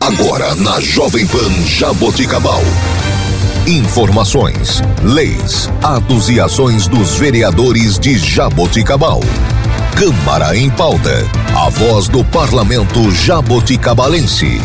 Agora na Jovem Pan Jaboticabal. Informações, leis, atos e ações dos vereadores de Jaboticabal. Câmara em Pauta. A voz do parlamento jaboticabalense.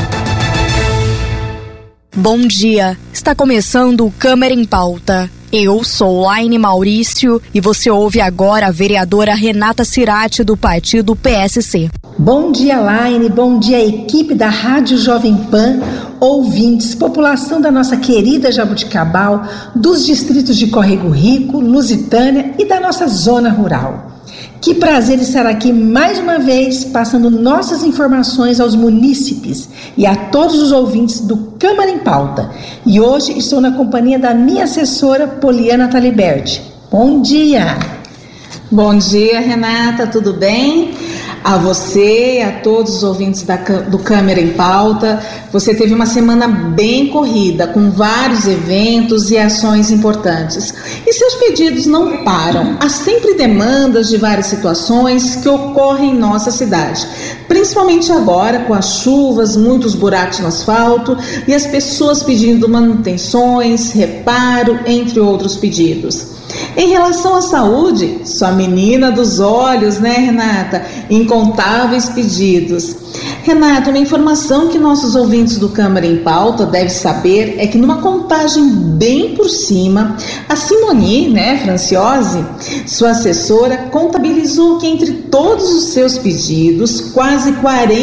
Bom dia. Está começando o Câmara em Pauta. Eu sou Laine Maurício e você ouve agora a vereadora Renata Cirati do partido PSC. Bom dia, Laine. Bom dia, equipe da Rádio Jovem Pan, ouvintes, população da nossa querida Jaboticabal, dos distritos de Córrego Rico, Lusitânia e da nossa zona rural. Que prazer estar aqui mais uma vez, passando nossas informações aos munícipes e a todos os ouvintes do Câmara em Pauta. E hoje estou na companhia da minha assessora, Poliana Taliberti. Bom dia! Bom dia, Renata, tudo bem? A você e a todos os ouvintes do Câmara em Pauta, você teve uma semana bem corrida, com vários eventos e ações importantes. E seus pedidos não param. Há sempre demandas de várias situações que ocorrem em nossa cidade. Principalmente agora, com as chuvas, muitos buracos no asfalto e as pessoas pedindo manutenções, reparo, entre outros pedidos. Em relação à saúde, sua menina dos olhos, né, Renata? Incontáveis pedidos. Renata, uma informação que nossos ouvintes do Câmara em Pauta devem saber é que numa contagem bem por cima, a Simoni, né, Franciose, sua assessora, contabilizou que entre todos os seus pedidos, quase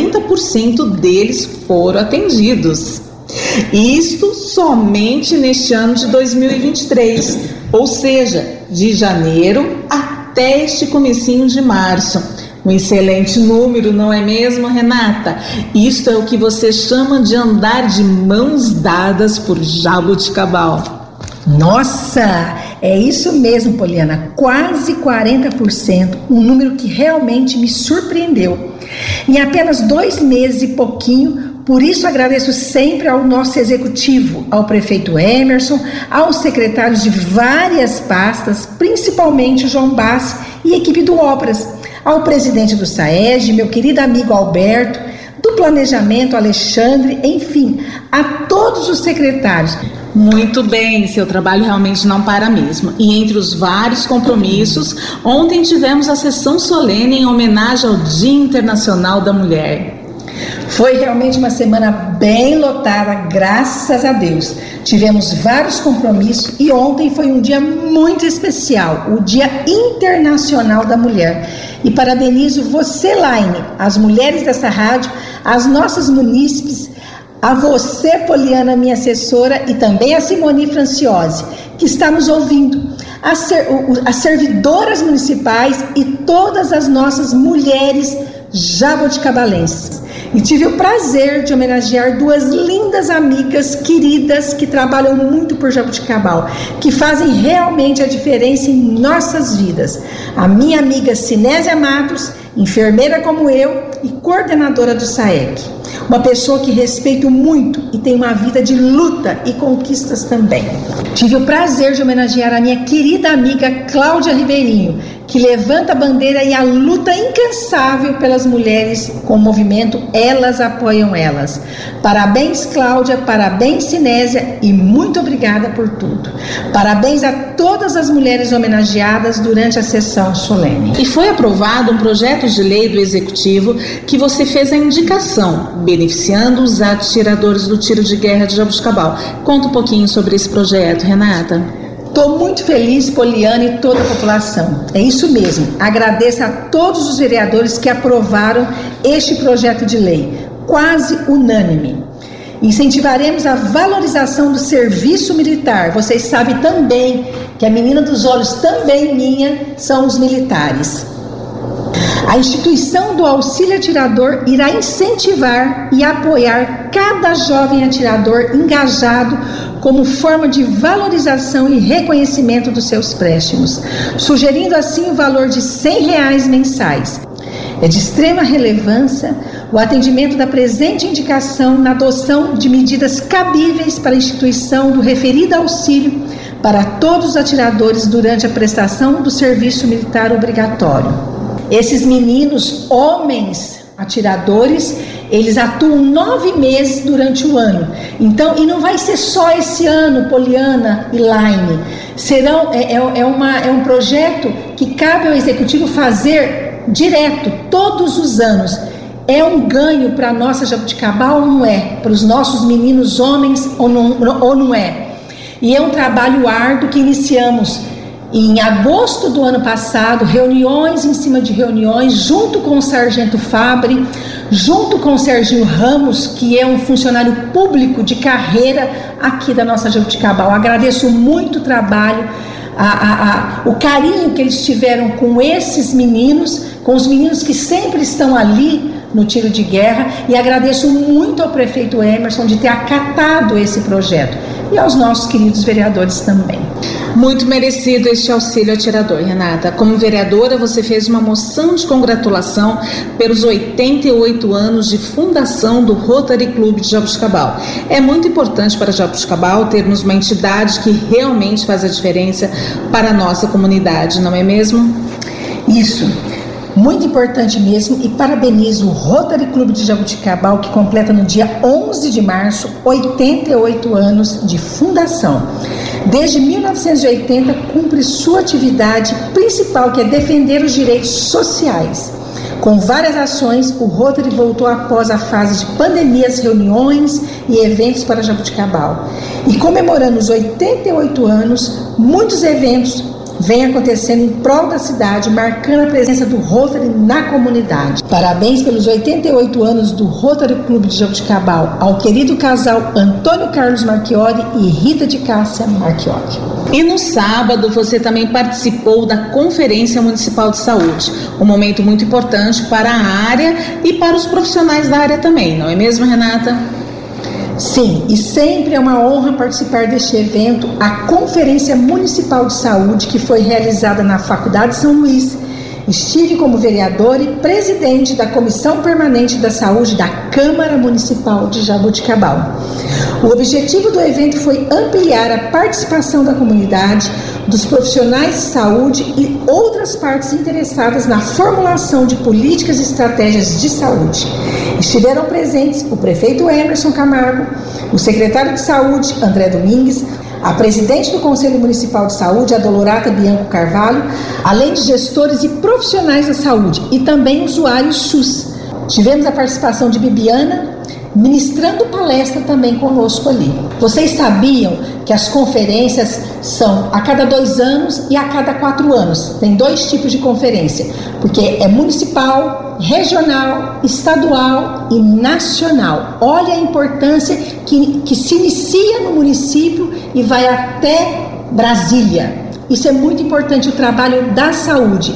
40% deles foram atendidos. Isto somente neste ano de 2023, ou seja, de janeiro até este comecinho de março. Um excelente número, não é mesmo, Renata? Isto é o que você chama de andar de mãos dadas por Jaboticabal. Nossa, é isso mesmo, Poliana, quase 40%, um número que realmente me surpreendeu. Em apenas 2 meses e pouquinho, por isso agradeço sempre ao nosso executivo, ao prefeito Emerson, aos secretários de várias pastas, principalmente o João Bassi e a equipe do Obras, ao presidente do SAEG, meu querido amigo Alberto, do Planejamento Alexandre, enfim, a todos os secretários. Muito bem, seu trabalho realmente não para mesmo. E entre os vários compromissos, ontem tivemos a sessão solene em homenagem ao Dia Internacional da Mulher. Foi realmente uma semana bem lotada, graças a Deus. Tivemos vários compromissos e ontem foi um dia muito especial, o Dia Internacional da Mulher. E parabenizo você, Laine, as mulheres dessa rádio, as nossas munícipes, a você, Poliana, minha assessora, e também a Simoni Franciose, que está nos ouvindo, as servidoras municipais e todas as nossas mulheres jaboticabalenses. E tive o prazer de homenagear 2 lindas amigas queridas que trabalham muito por Jaboticabal, que fazem realmente a diferença em nossas vidas. A minha amiga Sinésia Matos, enfermeira como eu e coordenadora do SAEC. Uma pessoa que respeito muito e tem uma vida de luta e conquistas também. Tive o prazer de homenagear a minha querida amiga Cláudia Ribeirinho, que levanta a bandeira e a luta incansável pelas mulheres com o movimento Elas Apoiam Elas. Parabéns, Cláudia, parabéns, Sinésia, e muito obrigada por tudo. Parabéns a todas as mulheres homenageadas durante a sessão solene. E foi aprovado um projeto de lei do Executivo que você fez a indicação, beneficiando os atiradores do tiro de guerra de Jaboticabal. Conta um pouquinho sobre esse projeto, Renata. Estou muito feliz, Poliana, e toda a população. É isso mesmo. Agradeço a todos os vereadores que aprovaram este projeto de lei, quase unânime. Incentivaremos a valorização do serviço militar. Vocês sabem também que a menina dos olhos também minha são os militares. A instituição do auxílio atirador irá incentivar e apoiar cada jovem atirador engajado como forma de valorização e reconhecimento dos seus préstimos, sugerindo assim o valor de R$100 mensais. É de extrema relevância o atendimento da presente indicação na adoção de medidas cabíveis para a instituição do referido auxílio para todos os atiradores durante a prestação do serviço militar obrigatório. Esses meninos, homens atiradores, Eles atuam 9 meses durante o ano. Então, e não vai ser só esse ano, Poliana e Laine. É um projeto que cabe ao Executivo fazer direto, todos os anos. É um ganho para a nossa Jabuticabal ou não é? Para os nossos meninos homens ou não é? E é um trabalho árduo que iniciamos em agosto do ano passado, reuniões em cima de reuniões, junto com o Sargento Fabre, junto com o Serginho Ramos, que é um funcionário público de carreira aqui da nossa Jabuticabal. Agradeço muito o trabalho, o carinho que eles tiveram com esses meninos, com os meninos que sempre estão ali no tiro de guerra, e agradeço muito ao prefeito Emerson de ter acatado esse projeto e aos nossos queridos vereadores também. Muito merecido este auxílio atirador, Renata. Como vereadora, você fez uma moção de congratulação pelos 88 anos de fundação do Rotary Clube de Jabuticabal. É muito importante para Jabuticabal termos uma entidade que realmente faz a diferença para a nossa comunidade, não é mesmo? Isso. Muito importante mesmo, e parabenizo o Rotary Clube de Jabuticabal, que completa no dia 11 de março 88 anos de fundação. Desde 1980 cumpre sua atividade principal, que é defender os direitos sociais. Com várias ações, o Rotary voltou após a fase de pandemias, reuniões e eventos para Jabuticabal. E comemorando os 88 anos, muitos eventos vem acontecendo em prol da cidade, marcando a presença do Rotary na comunidade. Parabéns pelos 88 anos do Rotary Clube de Jabuticabal ao querido casal Antônio Carlos Marchiori e Rita de Cássia Marchiori. E no sábado você também participou da Conferência Municipal de Saúde, um momento muito importante para a área e para os profissionais da área também, não é mesmo, Renata? Sim, e sempre é uma honra participar deste evento, a Conferência Municipal de Saúde, que foi realizada na Faculdade São Luís. Estive como vereador e presidente da Comissão Permanente da Saúde da Câmara Municipal de Jaboticabal. O objetivo do evento foi ampliar a participação da comunidade, dos profissionais de saúde e outras partes interessadas na formulação de políticas e estratégias de saúde. Estiveram presentes o prefeito Emerson Camargo, o secretário de Saúde, André Domingues, a presidente do Conselho Municipal de Saúde, a Dolorata Bianco Carvalho, além de gestores e profissionais da saúde e também usuários SUS. Tivemos a participação de Bibiana, ministrando palestra também conosco ali. Vocês sabiam que as conferências são a cada 2 anos e a cada 4 anos. Tem 2 tipos de conferência, porque é municipal, regional, estadual e nacional. Olha a importância que se inicia no município e vai até Brasília. Isso é muito importante, o trabalho da saúde.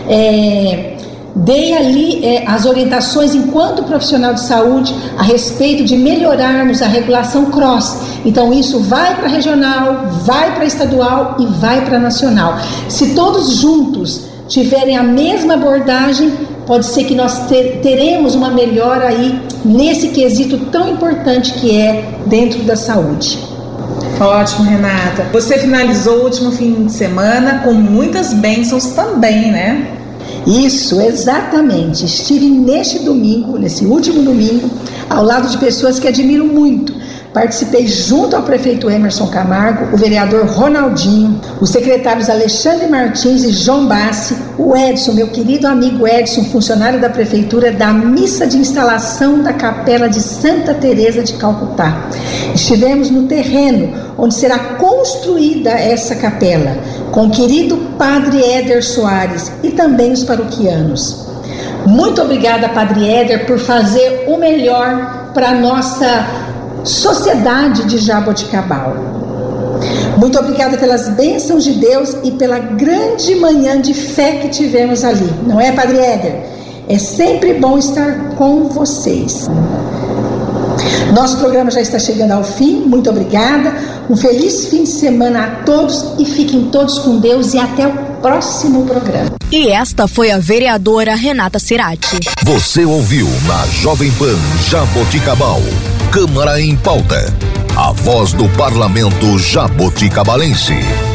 Dei ali as orientações enquanto profissional de saúde a respeito de melhorarmos a regulação CROSS. Então isso vai para regional, vai para estadual e vai para nacional. Se todos juntos tiverem a mesma abordagem, pode ser que nós teremos uma melhora aí nesse quesito tão importante que é dentro da saúde. Ótimo, Renata. Você finalizou o último fim de semana com muitas bênçãos também, né? Isso, exatamente. Estive neste último domingo, ao lado de pessoas que admiro muito. Participei junto ao prefeito Emerson Camargo, o vereador Ronaldinho, os secretários Alexandre Martins e João Bassi, o Edson, meu querido amigo Edson, funcionário da prefeitura, da missa de instalação da capela de Santa Teresa de Calcutá. Estivemos no terreno onde será construída essa capela, com o querido padre Éder Soares e também os paroquianos. Muito obrigada, padre Éder, por fazer o melhor para a nossa sociedade de Jaboticabal. Muito obrigada pelas bênçãos de Deus e pela grande manhã de fé que tivemos ali. Não é, padre Éder? É sempre bom estar com vocês. Nosso programa já está chegando ao fim. Muito obrigada. Um feliz fim de semana a todos e fiquem todos com Deus e até o próximo programa. E esta foi a vereadora Renata Cirati. Você ouviu na Jovem Pan Jaboticabal, Câmara em Pauta, a voz do Parlamento Jaboticabalense.